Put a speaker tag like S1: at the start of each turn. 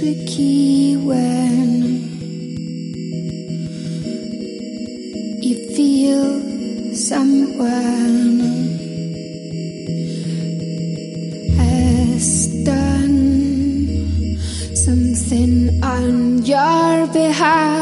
S1: tricky when you feel someone has done something on your behalf.